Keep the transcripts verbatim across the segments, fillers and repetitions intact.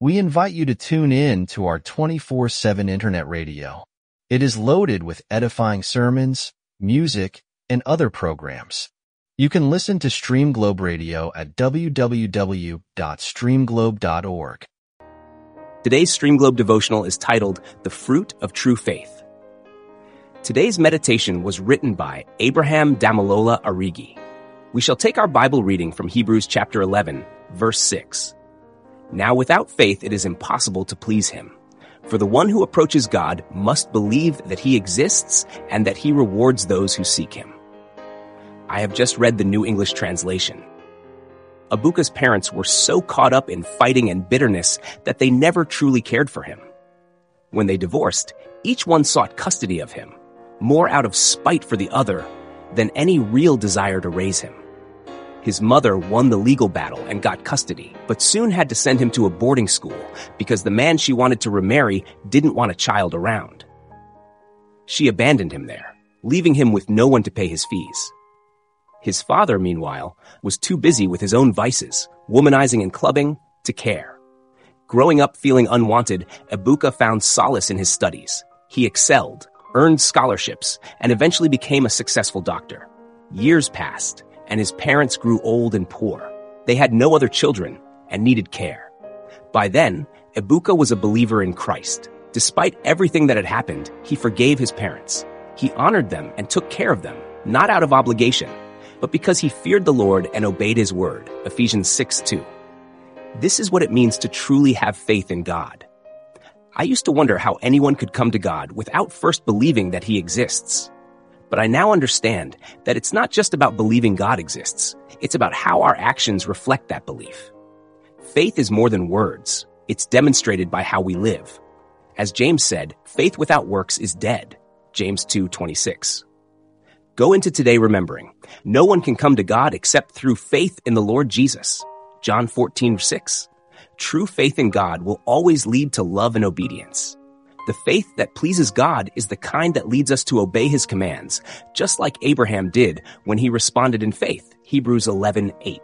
We invite you to tune in to our twenty-four seven internet radio. It is loaded with edifying sermons, music, and other programs. You can listen to Stream Globe Radio at w w w dot stream globe dot org. Today's Stream Globe devotional is titled, The Fruit of True Faith. Today's meditation was written by Abraham Damilola Arigi. We shall take our Bible reading from Hebrews chapter eleven, verse six. Now without faith it is impossible to please him. For the one who approaches God must believe that he exists and that he rewards those who seek him. I have just read the New English Translation. Ebuka's parents were so caught up in fighting and bitterness that they never truly cared for him. When they divorced, each one sought custody of him, more out of spite for the other than any real desire to raise him. His mother won the legal battle and got custody, but soon had to send him to a boarding school because the man she wanted to remarry didn't want a child around. She abandoned him there, leaving him with no one to pay his fees. His father, meanwhile, was too busy with his own vices, womanizing and clubbing, to care. Growing up feeling unwanted, Ebuka found solace in his studies. He excelled, earned scholarships, and eventually became a successful doctor. Years passed, and his parents grew old and poor. They had no other children and needed care. By then, Ebuka was a believer in Christ. Despite everything that had happened, he forgave his parents. He honored them and took care of them, not out of obligation, but because he feared the Lord and obeyed his word, Ephesians six two. This is what it means to truly have faith in God. I used to wonder how anyone could come to God without first believing that he exists. But I now understand that it's not just about believing God exists. It's about how our actions reflect that belief. Faith is more than words. It's demonstrated by how we live. As James said, faith without works is dead. James two twenty-six. Go into today remembering, no one can come to God except through faith in the Lord Jesus. John fourteen six. True faith in God will always lead to love and obedience. The faith that pleases God is the kind that leads us to obey his commands, just like Abraham did when he responded in faith, Hebrews eleven eight.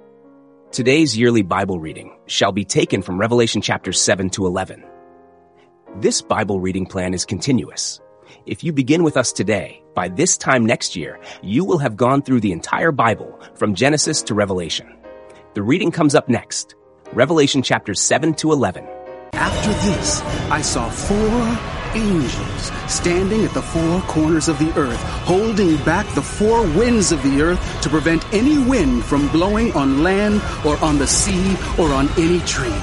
Today's yearly Bible reading shall be taken from Revelation chapters seven to eleven. This Bible reading plan is continuous. If you begin with us today, by this time next year, you will have gone through the entire Bible from Genesis to Revelation. The reading comes up next, Revelation chapters seven to eleven. After this, I saw four angels standing at the four corners of the earth, holding back the four winds of the earth to prevent any wind from blowing on land or on the sea or on any tree.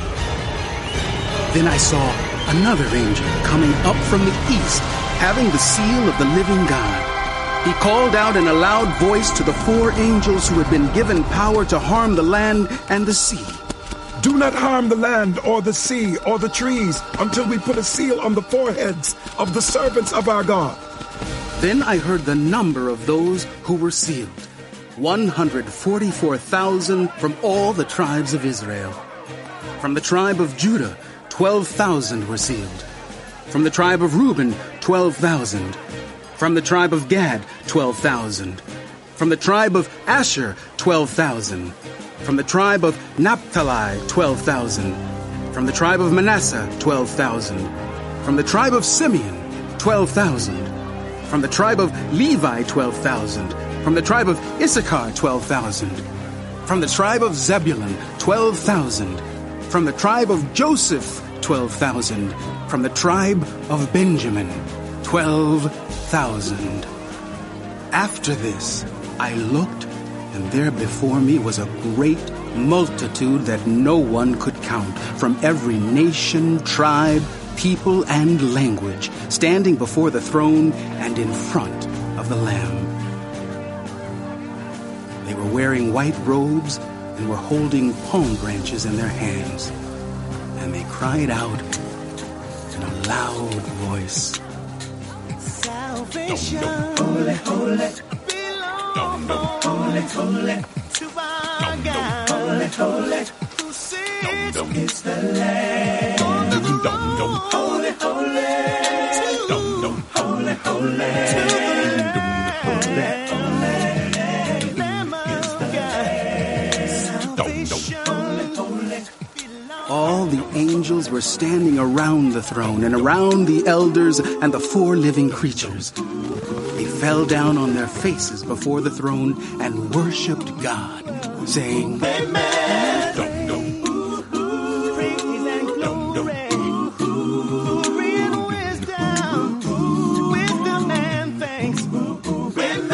Then I saw another angel coming up from the east, having the seal of the living God. He called out in a loud voice to the four angels who had been given power to harm the land and the sea. Do not harm the land or the sea or the trees until we put a seal on the foreheads of the servants of our God. Then I heard the number of those who were sealed, one hundred forty-four thousand from all the tribes of Israel. From the tribe of Judah, twelve thousand were sealed. From the tribe of Reuben, twelve thousand. From the tribe of Gad, twelve thousand. From the tribe of Asher, twelve thousand. From the tribe of Naphtali, twelve thousand. From the tribe of Manasseh, twelve thousand. From the tribe of Simeon, twelve thousand. From the tribe of Levi, twelve thousand. From the tribe of Issachar, twelve thousand. From the tribe of Zebulun, twelve thousand. From the tribe of Joseph, twelve thousand. From the tribe of Benjamin, twelve thousand. After this, I looked, and there before me was a great multitude that no one could count, from every nation, tribe, people, and language, standing before the throne and in front of the Lamb. They were wearing white robes and were holding palm branches in their hands. And they cried out in a loud voice, Salvation, holy, holy, belong, holy, holy, to our God, holy, holy, who sits is the Lamb. Holy, holy, holy, holy, holy, Lamb of God. all the angels angels were standing around the throne and around the elders and the four living creatures. They fell down on their faces before the throne and worshipped God, saying, Amen. Dum, dum. Praise and glory, glory and wisdom, wisdom and thanks. Amen.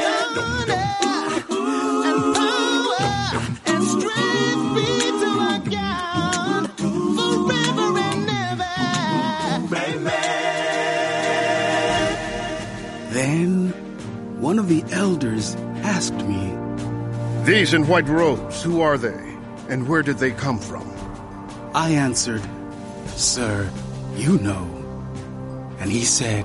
And power and strength be to our God forever and ever. Amen. Then one of the elders asked me, These in white robes, who are they, and where did they come from? I answered, Sir, you know. And he said,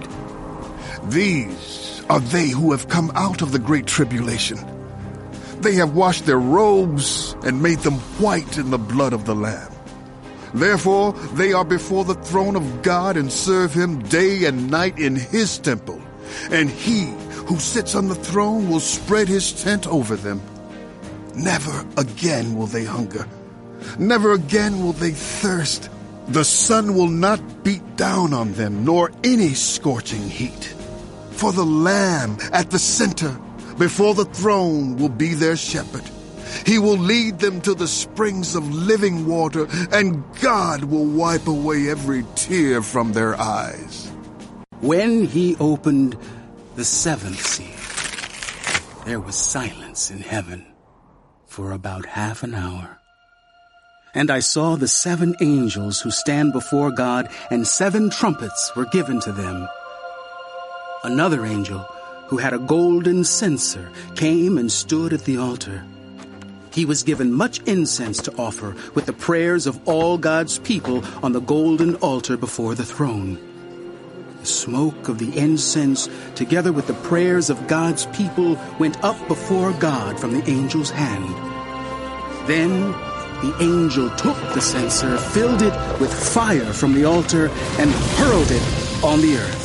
These are they who have come out of the great tribulation. They have washed their robes and made them white in the blood of the Lamb. Therefore, they are before the throne of God and serve him day and night in his temple. And he who sits on the throne will spread his tent over them. Never again will they hunger. Never again will they thirst. The sun will not beat down on them, nor any scorching heat. For the Lamb at the center, before the throne, will be their shepherd. He will lead them to the springs of living water, and God will wipe away every tear from their eyes. When he opened the seventh seal, there was silence in heaven for about half an hour. And I saw the seven angels who stand before God, and seven trumpets were given to them. Another angel, who had a golden censer, came and stood at the altar. He was given much incense to offer with the prayers of all God's people on the golden altar before the throne. The smoke of the incense, together with the prayers of God's people, went up before God from the angel's hand. Then the angel took the censer, filled it with fire from the altar, and hurled it on the earth.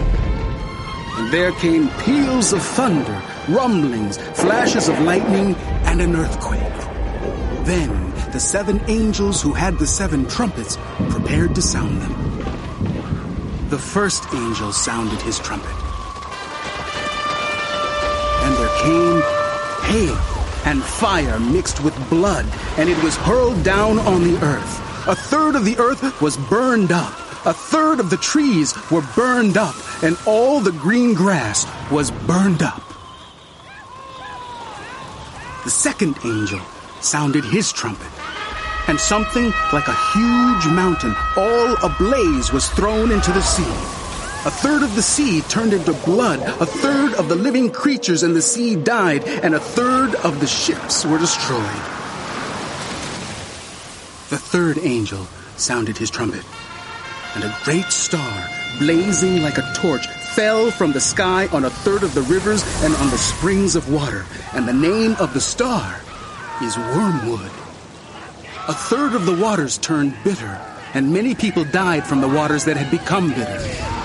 And there came peals of thunder, rumblings, flashes of lightning, and an earthquake. Then the seven angels who had the seven trumpets prepared to sound them. The first angel sounded his trumpet. And there came hail and fire mixed with blood, and it was hurled down on the earth. A third of the earth was burned up. A third of the trees were burned up, and all the green grass was burned up. The second angel sounded his trumpet, and something like a huge mountain, all ablaze, was thrown into the sea. A third of the sea turned into blood, a third of the living creatures in the sea died, and a third of the ships were destroyed. The third angel sounded his trumpet, and a great star, blazing like a torch, fell from the sky on a third of the rivers and on the springs of water, and the name of the star is Wormwood. A third of the waters turned bitter, and many people died from the waters that had become bitter.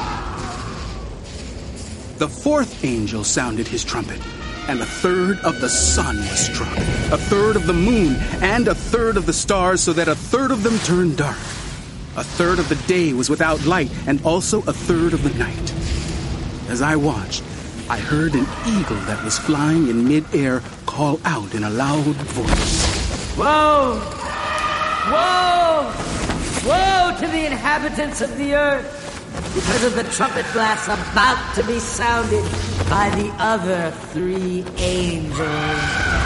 The fourth angel sounded his trumpet, and a third of the sun was struck, a third of the moon, and a third of the stars, so that a third of them turned dark. A third of the day was without light, and also a third of the night. As I watched, I heard an eagle that was flying in mid-air call out in a loud voice. Woe! Woe! Woe to the inhabitants of the earth, because of the trumpet blasts about to be sounded by the other three angels.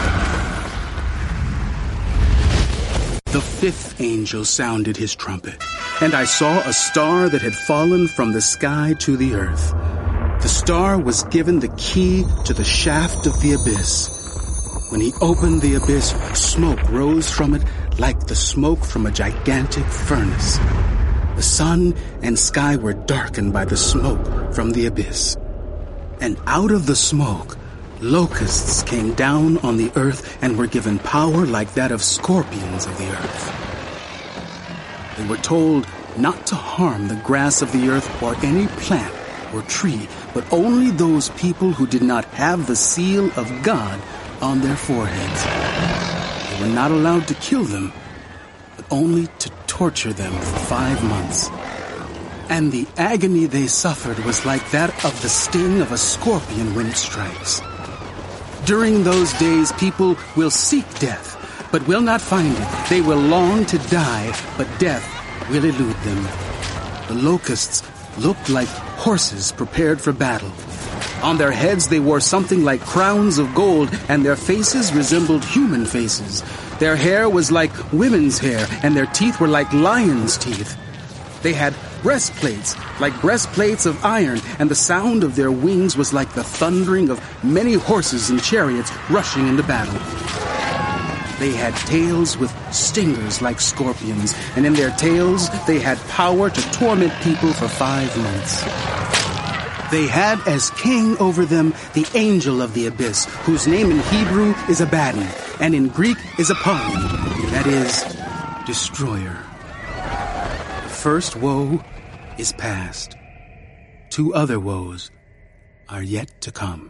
The fifth angel sounded his trumpet, and I saw a star that had fallen from the sky to the earth. The star was given the key to the shaft of the abyss. When he opened the abyss, smoke rose from it like the smoke from a gigantic furnace. The sun and sky were darkened by the smoke from the abyss. And out of the smoke, locusts came down on the earth and were given power like that of scorpions of the earth. They were told not to harm the grass of the earth or any plant or tree, but only those people who did not have the seal of God on their foreheads. They were not allowed to kill them, but only to torture them for five months. And the agony they suffered was like that of the sting of a scorpion when it strikes. During those days, people will seek death, but will not find it. They will long to die, but death will elude them. The locusts looked like horses prepared for battle. On their heads they wore something like crowns of gold, and their faces resembled human faces. Their hair was like women's hair, and their teeth were like lions' teeth. They had breastplates, like breastplates of iron, and the sound of their wings was like the thundering of many horses and chariots rushing into battle. They had tails with stingers like scorpions, and in their tails they had power to torment people for five months. They had as king over them the angel of the abyss, whose name in Hebrew is Abaddon, and in Greek is Apollyon, that is, destroyer. The first woe is past. Two other woes are yet to come.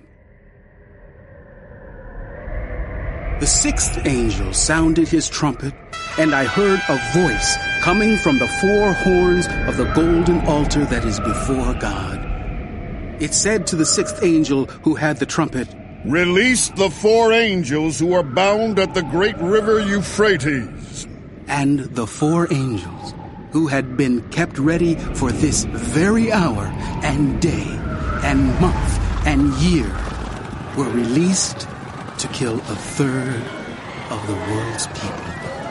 The sixth angel sounded his trumpet, and I heard a voice coming from the four horns of the golden altar that is before God. It said to the sixth angel who had the trumpet, "Release the four angels who are bound at the great river Euphrates." And the four angels who had been kept ready for this very hour and day and month and year were released to kill a third of the world's people.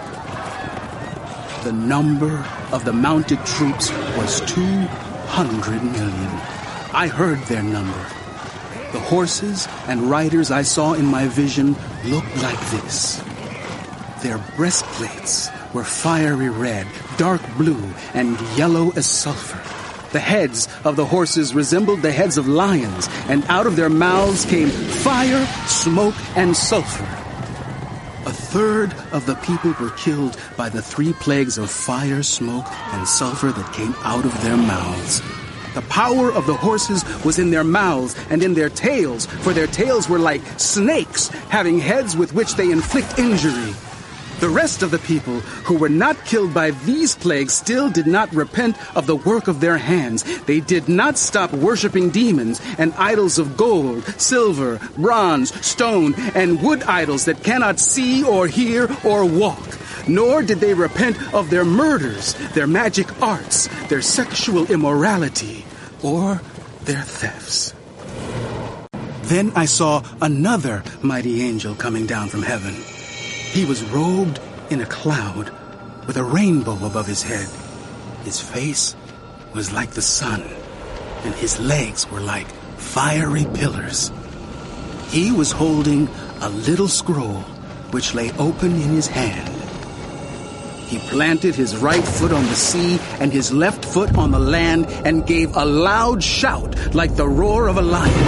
The number of the mounted troops was two hundred million. I heard their number. The horses and riders I saw in my vision looked like this. Their breastplates were fiery red, dark blue, and yellow as sulfur. The heads of the horses resembled the heads of lions, and out of their mouths came fire, smoke, and sulfur. A third of the people were killed by the three plagues of fire, smoke, and sulfur that came out of their mouths. The power of the horses was in their mouths and in their tails, for their tails were like snakes, having heads with which they inflict injury. The rest of the people who were not killed by these plagues still did not repent of the work of their hands. They did not stop worshiping demons and idols of gold, silver, bronze, stone, and wood idols that cannot see or hear or walk. Nor did they repent of their murders, their magic arts, their sexual immorality, or their thefts. Then I saw another mighty angel coming down from heaven. He was robed in a cloud with a rainbow above his head. His face was like the sun, and his legs were like fiery pillars. He was holding a little scroll which lay open in his hand. He planted his right foot on the sea and his left foot on the land and gave a loud shout like the roar of a lion.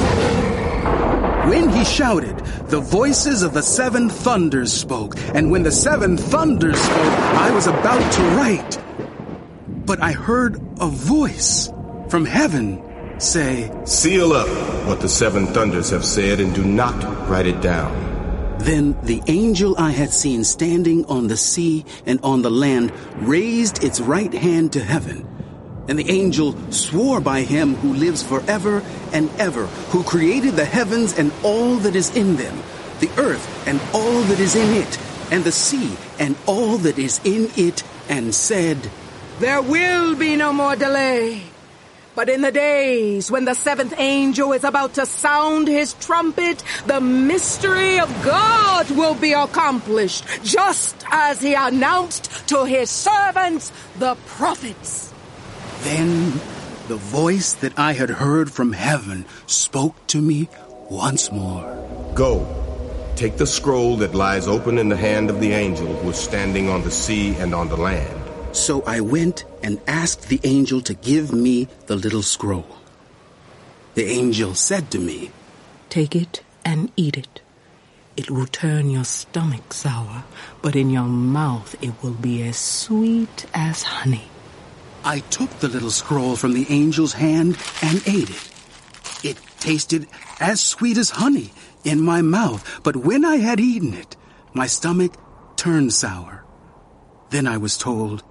When he shouted, the voices of the seven thunders spoke, and when the seven thunders spoke, I was about to write. But I heard a voice from heaven say, "Seal up what the seven thunders have said and do not write it down." Then the angel I had seen standing on the sea and on the land raised its right hand to heaven. And the angel swore by him who lives forever and ever, who created the heavens and all that is in them, the earth and all that is in it, and the sea and all that is in it, and said, "There will be no more delay. But in the days when the seventh angel is about to sound his trumpet, the mystery of God will be accomplished, just as he announced to his servants, the prophets." Then the voice that I had heard from heaven spoke to me once more. "Go, take the scroll that lies open in the hand of the angel who is standing on the sea and on the land." So I went and asked the angel to give me the little scroll. The angel said to me, "Take it and eat it. It will turn your stomach sour, but in your mouth it will be as sweet as honey." I took the little scroll from the angel's hand and ate it. It tasted as sweet as honey in my mouth, but when I had eaten it, my stomach turned sour. Then I was told,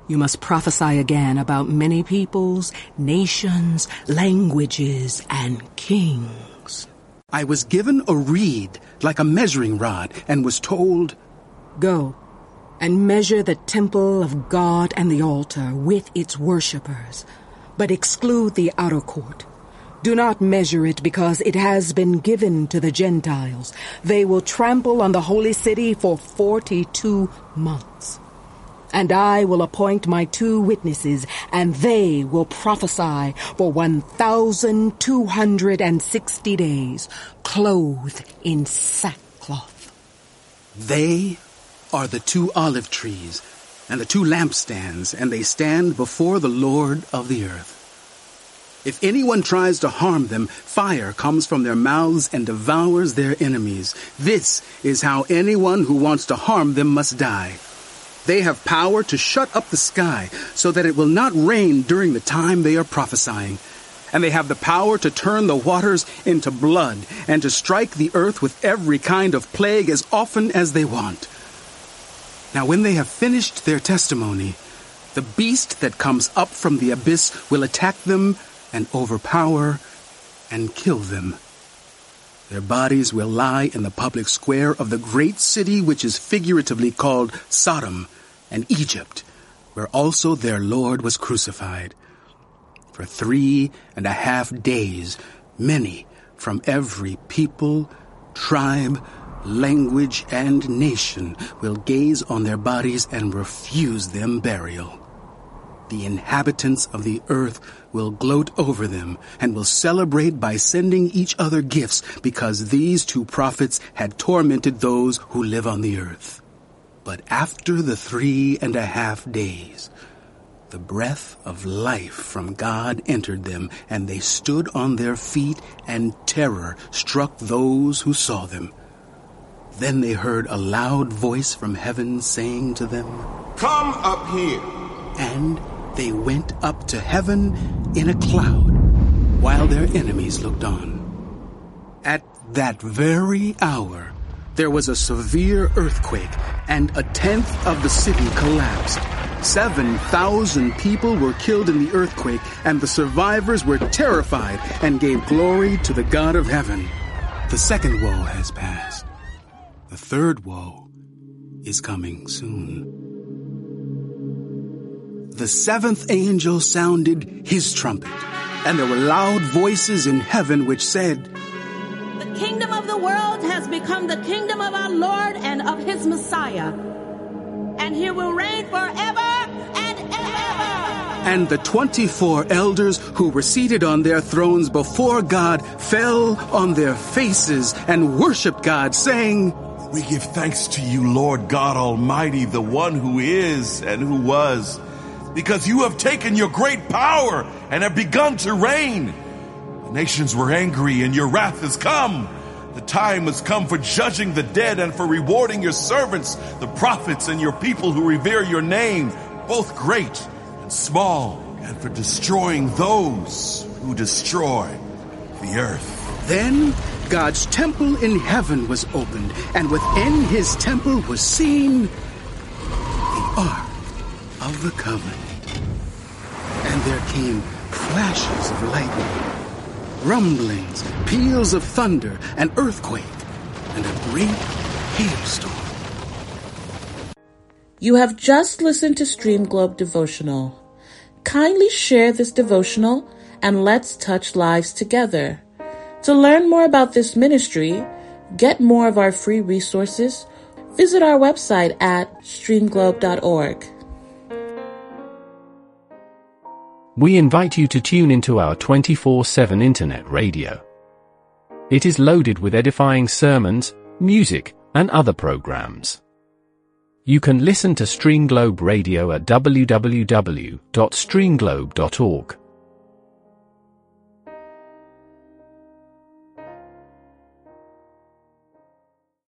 You must prophesy again about many peoples, nations, languages, and kings. I was given a reed like a measuring rod and was told, Go and measure the temple of God and the altar with its worshippers, but exclude the outer court. Do not measure it because it has been given to the Gentiles. They will trample on the holy city for forty-two months. And I will appoint my two witnesses, and they will prophesy for one thousand two hundred sixty days, clothed in sackcloth. They are the two olive trees and the two lampstands, and they stand before the Lord of the earth. If anyone tries to harm them, fire comes from their mouths and devours their enemies. This is how anyone who wants to harm them must die. They have power to shut up the sky so that it will not rain during the time they are prophesying. And they have the power to turn the waters into blood and to strike the earth with every kind of plague as often as they want. Now when they have finished their testimony, the beast that comes up from the abyss will attack them and overpower and kill them. Their bodies will lie in the public square of the great city which is figuratively called Sodom and Egypt, where also their Lord was crucified. For three and a half days, many from every people, tribe, language, and nation will gaze on their bodies and refuse them burial. The inhabitants of the earth will gloat over them and will celebrate by sending each other gifts because these two prophets had tormented those who live on the earth. But after the three and a half days, the breath of life from God entered them, and they stood on their feet, and terror struck those who saw them. Then they heard a loud voice from heaven saying to them, Come up here. And they went up to heaven in a cloud, while their enemies looked on. At that very hour, there was a severe earthquake, and a tenth of the city collapsed. Seven thousand people were killed in the earthquake, and the survivors were terrified and gave glory to the God of heaven. The second woe has passed. The third woe is coming soon. The seventh angel sounded his trumpet, and there were loud voices in heaven which said, The kingdom of the world has become the kingdom of our Lord and of his Messiah, and he will reign forever and ever. And the twenty-four elders who were seated on their thrones before God fell on their faces and worshiped God, saying, We give thanks to you, Lord God Almighty, the one who is and who was, because you have taken your great power and have begun to reign. The nations were angry and your wrath has come. The time has come for judging the dead and for rewarding your servants, the prophets, and your people who revere your name, both great and small, and for destroying those who destroy the earth. Then God's temple in heaven was opened, and within his temple was seen the Ark of the Covenant. And there came flashes of lightning, rumblings, peals of thunder, an earthquake, and a great hailstorm. You have just listened to Stream Globe Devotional. Kindly share this devotional and let's touch lives together. To learn more about this ministry, get more of our free resources, visit our website at stream globe dot org. We invite you to tune into our twenty-four seven internet radio. It is loaded with edifying sermons, music, and other programs. You can listen to Stream Globe Radio at w w w dot stream globe dot org.